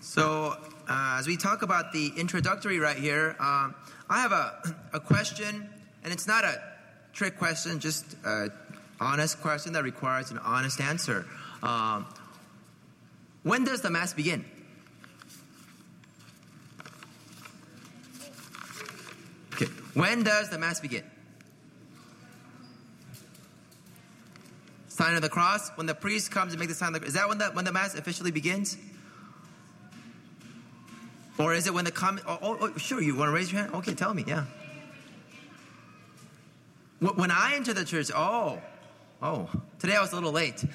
So, as we talk about the introductory right here, I have a question, and it's not a trick question, just an honest question that requires an honest answer. When does the Mass begin? Okay, when does the Mass begin? Sign of the cross? When the priest comes and makes the sign of the cross. Is that when the Mass officially begins? Or is it when the sure, you want to raise your hand? Okay, tell me, yeah. When I enter the church, today I was a little late.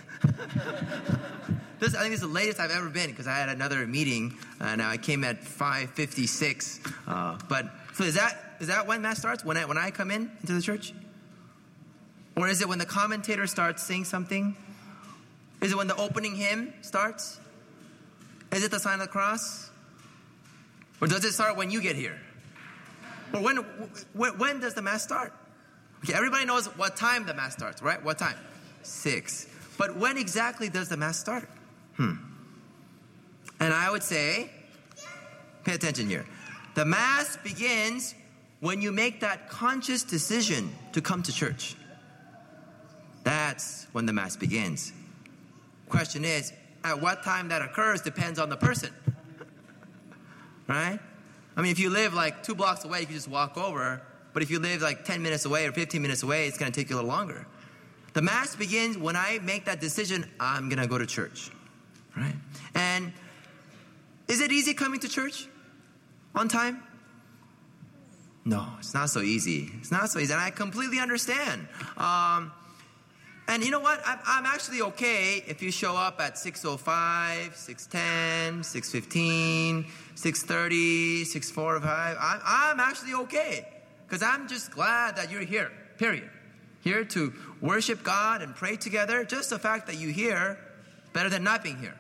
I think this is the latest I've ever been because I had another meeting and I came at 5:56. So is that when Mass starts? When I come into the church? Or is it when the commentator starts saying something? Is it when the opening hymn starts? Is it the sign of the cross? Or does it start when you get here? Or when does the Mass start? Okay, everybody knows what time the Mass starts, right? What time? 6. But when exactly does the Mass start? And I would say, pay attention here. The Mass begins when you make that conscious decision to come to church. That's when the Mass begins. Question is, at what time that occurs depends on the person. Right? I mean, if you live like 2 blocks away, you can just walk over. But if you live like 10 minutes away or 15 minutes away, it's going to take you a little longer. The Mass begins when I make that decision, I'm going to go to church. Right? And is it easy coming to church on time? No, it's not so easy. It's not so easy. And I completely understand. And you know what? I'm actually okay if you show up at 6:05, 6:10, 6:15, 6:30, 6:45. I'm actually okay. Because I'm just glad that you're here, period. Here to worship God and pray together. Just the fact that you're here, better than not being here.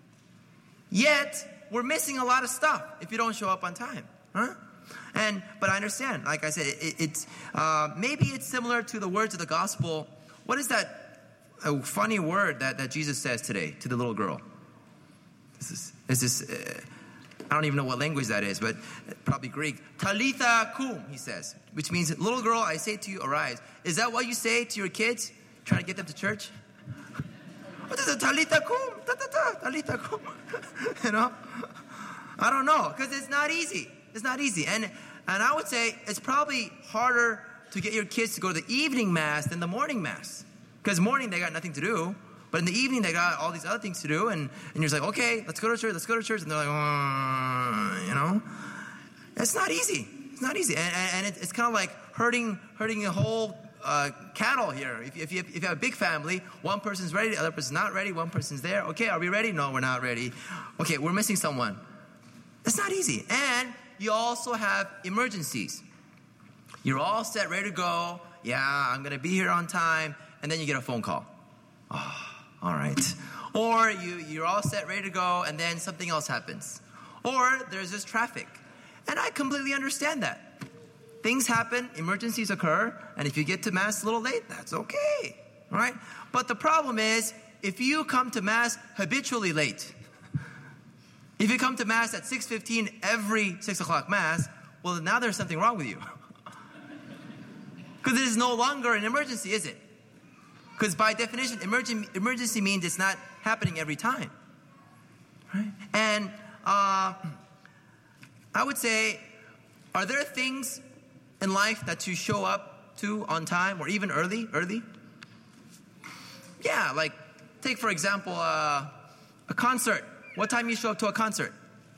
Yet, we're missing a lot of stuff if you don't show up on time. Huh? But I understand. Like I said, maybe it's similar to the words of the gospel. What is that funny word that Jesus says today to the little girl? I don't even know what language that is, but probably Greek. Talitha kum, he says, which means, little girl, I say to you, arise. Is that what you say to your kids, trying to get them to church? What is it? Talitha kum, talitha kum. You know? I don't know, because it's not easy. It's not easy. And I would say it's probably harder to get your kids to go to the evening Mass than the morning Mass. Because morning, they got nothing to do. But in the evening, they got all these other things to do. And you're just like, okay, let's go to church. And they're like, you know. It's not easy. It's not easy. And it's kind of like herding a whole cattle here. If you have a big family, one person's ready, the other person's not ready, one person's there. Okay, are we ready? No, we're not ready. Okay, we're missing someone. It's not easy. And you also have emergencies. You're all set, ready to go. Yeah, I'm going to be here on time. And then you get a phone call. Oh, all right. Or you're all set, ready to go, and then something else happens. Or there's just traffic. And I completely understand that. Things happen, emergencies occur, and if you get to Mass a little late, that's okay. All right? But the problem is, if you come to Mass habitually late, if you come to Mass at 6:15 every 6 o'clock Mass, well, now there's something wrong with you. Because it is no longer an emergency, is it? Because by definition, emergency means it's not happening every time. Right? And I would say, are there things in life that you show up to on time or even early? Yeah, like take, for example, a concert. What time you show up to a concert?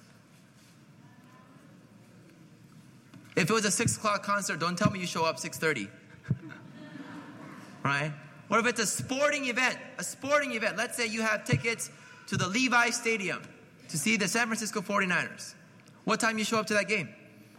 If it was a 6 o'clock concert, don't tell me you show up 6:30. Right? What if it's a sporting event? Let's say you have tickets to the Levi Stadium to see the San Francisco 49ers. What time you show up to that game?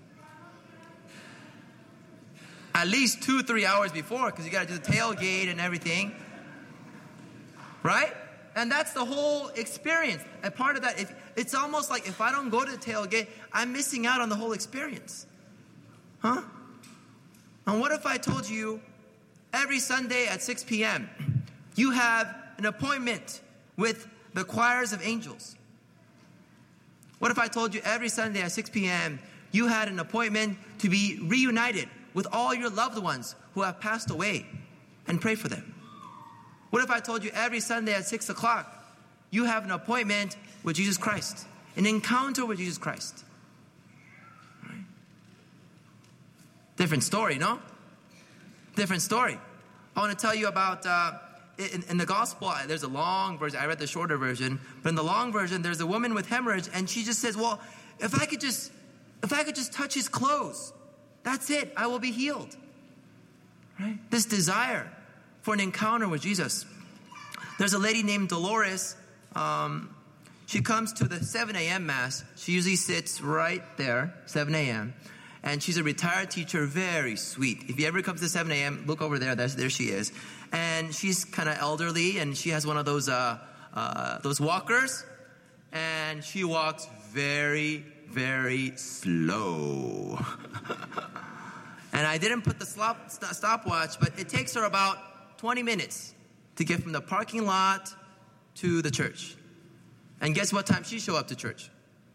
At least 2-3 hours before, because you got to do the tailgate and everything. Right? And that's the whole experience. And part of that, it's almost like if I don't go to the tailgate, I'm missing out on the whole experience. Huh? And what if I told you every Sunday at 6 p.m., you have an appointment with the choirs of angels? What if I told you every Sunday at 6 p.m. you had an appointment to be reunited with all your loved ones who have passed away and pray for them? What if I told you every Sunday at 6 o'clock you have an appointment with Jesus Christ, an encounter with Jesus Christ? Right? Different story, no? Different story. I want to tell you about, in the gospel, there's a long version. I read the shorter version. But in the long version, there's a woman with hemorrhage, and she just says, well, if I could just touch his clothes, that's it. I will be healed. Right? This desire for an encounter with Jesus. There's a lady named Dolores. She comes to the 7 a.m. Mass. She usually sits right there, 7 a.m., and she's a retired teacher, very sweet. If you ever come to 7 a.m., look over there. There she is. And she's kind of elderly, and she has one of those walkers. And she walks very, very slow. And I didn't put the stopwatch, but it takes her about 20 minutes to get from the parking lot to the church. And guess what time she show up to church?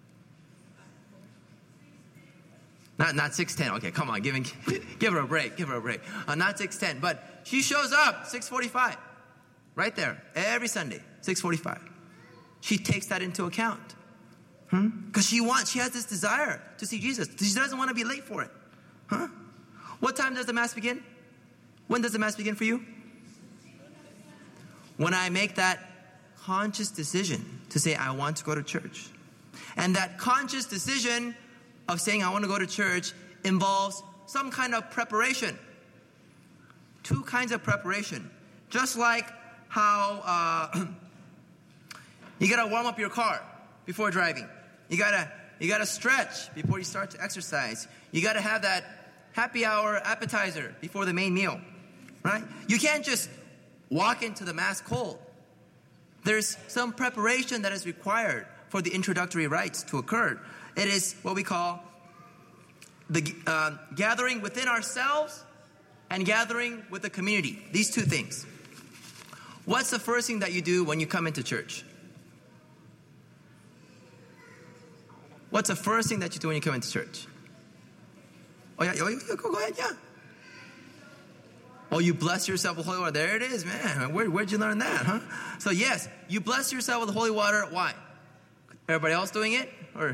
Not 6:10. Okay, come on, give her a break. Give her a break. Not 6:10, but she shows up 6:45, right there every Sunday, 6:45. She takes that into account, because she has this desire to see Jesus. She doesn't want to be late for it, huh? What time does the Mass begin? When does the Mass begin for you? When I make that conscious decision to say I want to go to church, and that conscious decision of saying I want to go to church involves some kind of preparation. Two kinds of preparation. Just like how you gotta warm up your car before driving. You gotta stretch before you start to exercise. You gotta have that happy hour appetizer before the main meal, right? You can't just walk into the Mass cold. There's some preparation that is required for the introductory rites to occur. It is what we call the gathering within ourselves and gathering with the community. These two things. What's the first thing that you do when you come into church? What's the first thing that you do when you come into church? Oh, yeah, go ahead, yeah. Oh, you bless yourself with holy water. There it is, man. Where'd you learn that, huh? So yes, you bless yourself with holy water. Why? Everybody else doing it? Or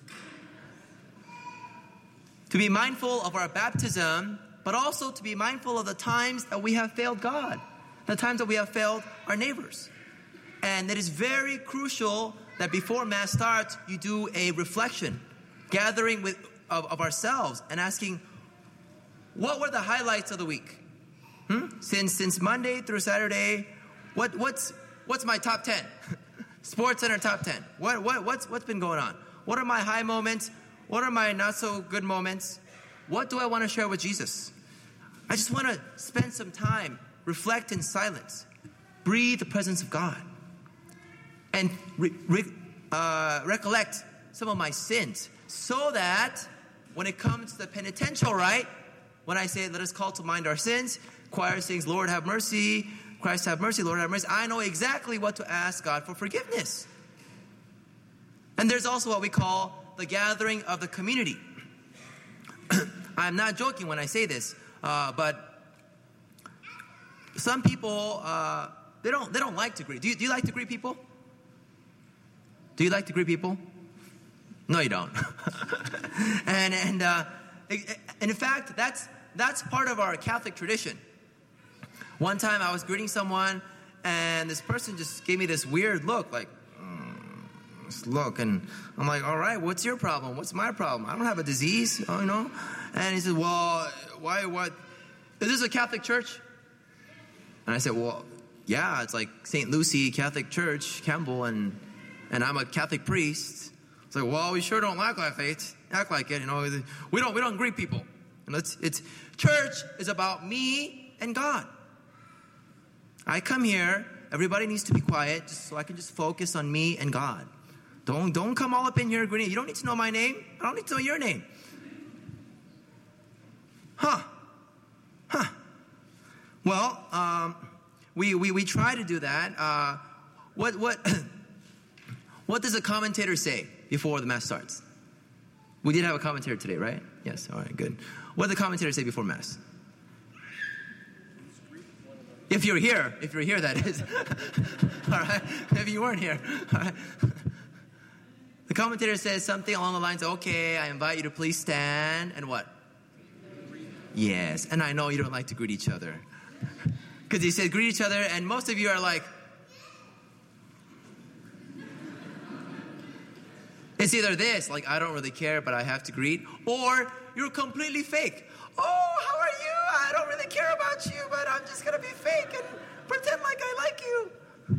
to be mindful of our baptism, but also to be mindful of the times that we have failed God, the times that we have failed our neighbors. And it is very crucial that before Mass starts, you do a reflection, gathering of ourselves and asking, what were the highlights of the week? Since Monday through Saturday, what's my top 10? Sports Center top 10. What's been going on? What are my high moments? What are my not so good moments? What do I want to share with Jesus? I just want to spend some time, reflect in silence, breathe the presence of God, and recollect some of my sins, so that when it comes to the penitential rite, when I say, let us call to mind our sins, choir sings, Lord have mercy, Christ have mercy, Lord have mercy, I know exactly what to ask God for forgiveness. And there's also what we call the gathering of the community. I'm not joking when I say this, but some people, they don't like to greet. Do you like to greet people? Do you like to greet people? No, you don't. and in fact, that's part of our Catholic tradition. One time I was greeting someone, and this person just gave me this weird look, like, this look, and I'm like, all right, what's your problem? What's my problem? I don't have a disease, you know? And he said, well, what? Is this a Catholic church? And I said, well, yeah, it's like St. Lucy Catholic Church, Campbell, and I'm a Catholic priest. It's like, well, we sure don't act like it, you know? We don't greet people. And it's church is about me and God. I come here, everybody needs to be quiet, just so I can just focus on me and God. Don't come all up in here greeting. You don't need to know my name. I don't need to know your name. Well, we try to do that. What does a commentator say? before the Mass starts? We did have a commentary today, right? Yes, all right, good. What did the commentator say before Mass? If you're here, that is. All right, if you weren't here. All right. The commentator says something along the lines of, okay, I invite you to please stand, and what? Yes, and I know you don't like to greet each other. Because he said greet each other, and most of you are like, it's either this, like I don't really care, but I have to greet, or you're completely fake. Oh, how are you? I don't really care about you, but I'm just going to be fake and pretend like I like you.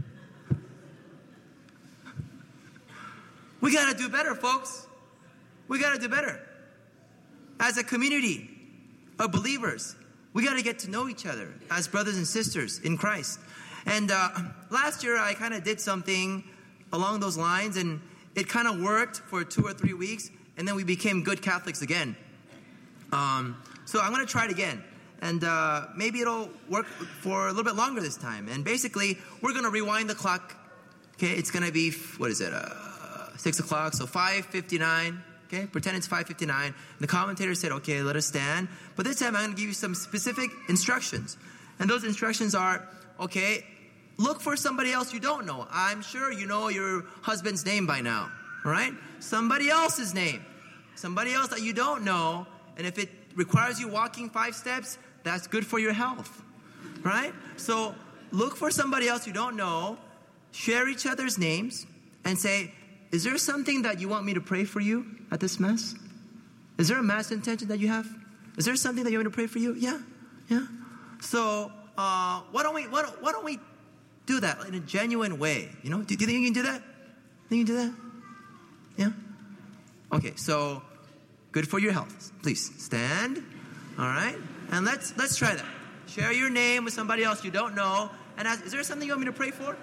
We got to do better, folks. We got to do better. As a community of believers, we got to get to know each other as brothers and sisters in Christ. And last year, I kind of did something along those lines, and it kind of worked for 2 or 3 weeks, and then we became good Catholics again. So I'm going to try it again, and maybe it'll work for a little bit longer this time. And basically, we're going to rewind the clock. Okay, it's going to be, 6 o'clock, so 5:59. Okay, pretend it's 5:59. The commentator said, okay, let us stand. But this time I'm going to give you some specific instructions. And those instructions are, okay, look for somebody else you don't know. I'm sure you know your husband's name by now, all right? Somebody else's name. Somebody else that you don't know. And if it requires you walking 5 steps, that's good for your health, right? So look for somebody else you don't know. Share each other's names and say, is there something that you want me to pray for you at this Mass? Is there a Mass intention that you have? Is there something that you want me to pray for you? Yeah. So why don't we do that in a genuine way? You know, do you think you can do that? Think you can do that? Yeah. Okay. So good for your health. Please stand. All right, and let's try that. Share your name with somebody else you don't know, and ask, is there something you want me to pray for?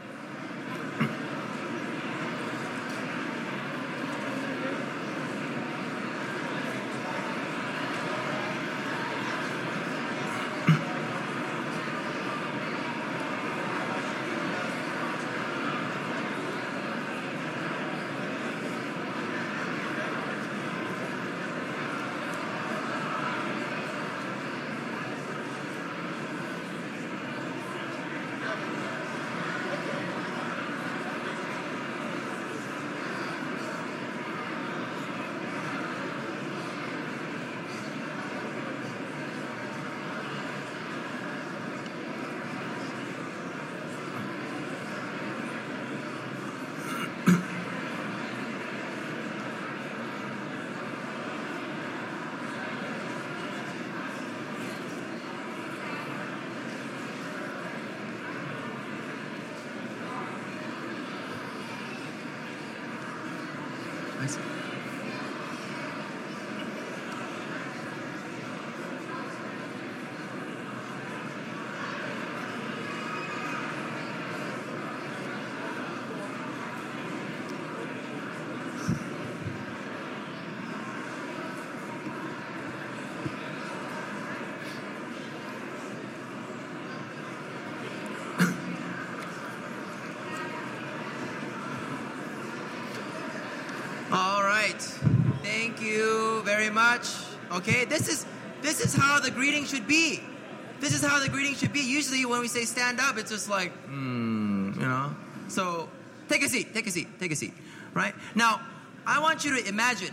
Thank you very much. Okay, this is how the greeting should be. This is how the greeting should be. Usually when we say stand up, it's just like, you know. So take a seat, right? Now, I want you to imagine.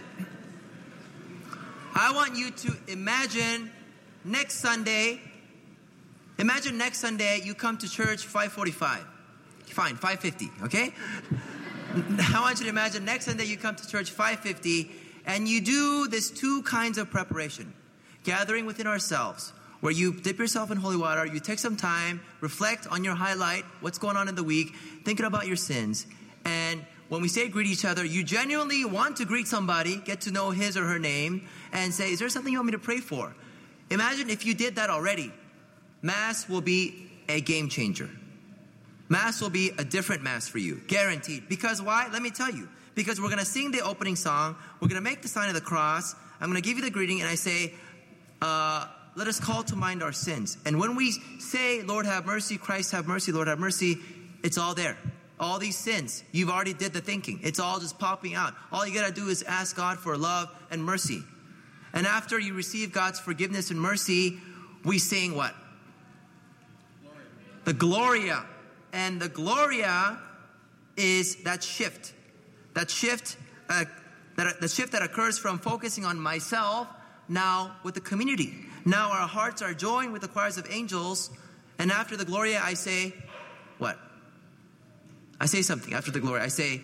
Next Sunday you come to church 5:45. Fine, 5:50, okay? I want you to imagine next Sunday you come to church 5:50 and you do this 2 kinds of preparation. Gathering within ourselves, where you dip yourself in holy water, you take some time, reflect on your highlight, what's going on in the week, thinking about your sins. And when we say greet each other, you genuinely want to greet somebody, get to know his or her name, and say, is there something you want me to pray for? Imagine if you did that already. Mass will be a game changer. Mass will be a different Mass for you, guaranteed. Because why? Let me tell you. Because we're going to sing the opening song. We're going to make the sign of the cross. I'm going to give you the greeting, and I say, let us call to mind our sins. And when we say, Lord have mercy, Christ have mercy, Lord have mercy, it's all there. all these sins, you've already did the thinking. It's all just popping out. All you got to do is ask God for love and mercy. And after you receive God's forgiveness and mercy, we sing what? The Gloria. And the Gloria is that shift. That shift that occurs from focusing on myself now with the community. Now our hearts are joined with the choirs of angels. And after the Gloria, I say, what? I say something after the Gloria. I say,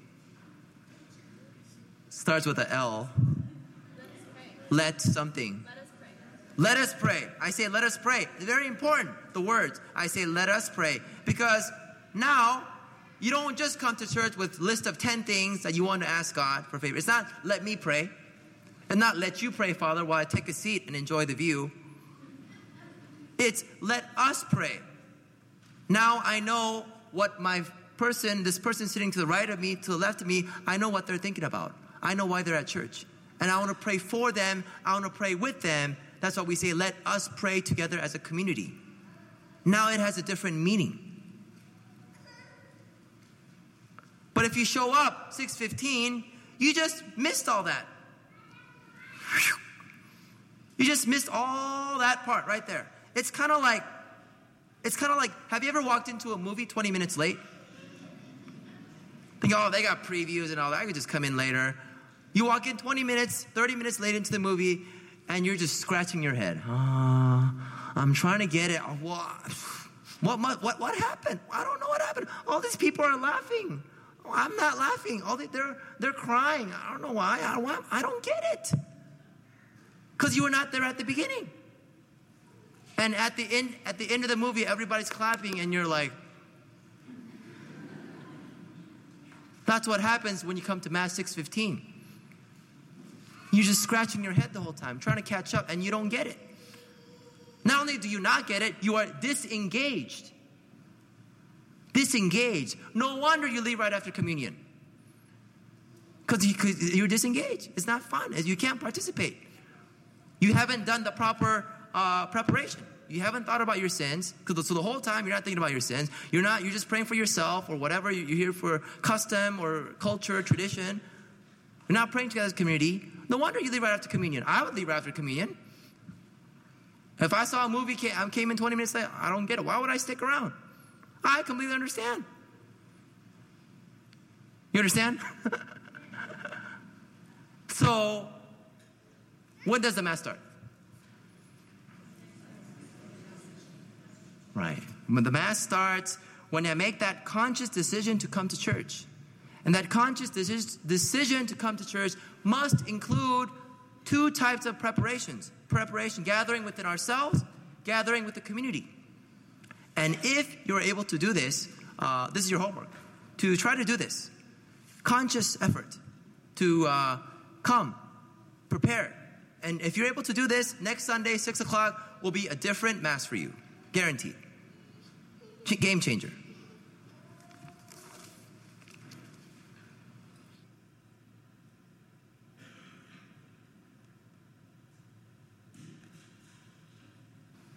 starts with a L. Let something. Let us pray. I say, let us pray. It's very important, the words. I say, let us pray. Because now, you don't just come to church with a list of 10 things that you want to ask God for favor. It's not, let me pray. And not, let you pray, Father, while I take a seat and enjoy the view. It's, let us pray. Now I know what this person sitting to the right of me, to the left of me, I know what they're thinking about. I know why they're at church. And I want to pray for them. I want to pray with them. That's why we say, let us pray together as a community. Now it has a different meaning. But if you show up 6:15, you just missed all that. You just missed all that part right there. It's kind of like, have you ever walked into a movie 20 minutes late? Think, oh, they got previews and all that. I could just come in later. You walk in 20 minutes, 30 minutes late into the movie, and you're just scratching your head. I'm trying to get it. What happened? I don't know what happened. All these people are laughing. I'm not laughing. They're crying. I don't know why. I don't get it. Because you were not there at the beginning. And at the end of the movie, everybody's clapping, and you're like, that's what happens when you come to Mass 6:15. You're just scratching your head the whole time, trying to catch up, and you don't get it. Not only do you not get it, you are disengaged. Disengaged. No wonder you leave right after communion. Because you're disengaged. It's not fun. You can't participate. You haven't done the proper preparation. You haven't thought about your sins. So the whole time you're not thinking about your sins. You're just praying for yourself or whatever. You're here for custom or culture, tradition. You're not praying together as a community. No wonder you leave right after communion. I would leave right after communion. If I saw a movie, came in 20 minutes late, I don't get it. Why would I stick around? I completely understand. You understand? So, when does the Mass start? Right. When the Mass starts, when I make that conscious decision to come to church. And that conscious decision to come to church must include two types of preparations. Preparation, gathering within ourselves, gathering with the community. And if you're able to do this, this is your homework, to try to do this. Conscious effort to come, prepare. And if you're able to do this, next Sunday, 6 o'clock, will be a different Mass for you. Guaranteed. Game changer.